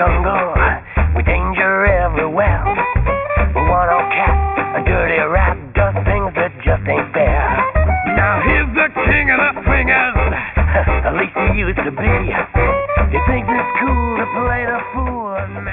jungle with danger everywhere. One-on cat, a dirty rat, does things that just ain't fair. Now he's the king of the swingers, at least he used to be. He thinks it's cool to play the fool and